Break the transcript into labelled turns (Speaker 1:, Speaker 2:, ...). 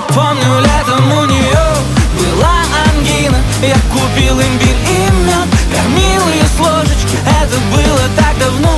Speaker 1: Помню, летом у нее была ангина. Я купил имбирь и мед, кормил ее с ложечки. Это было так давно.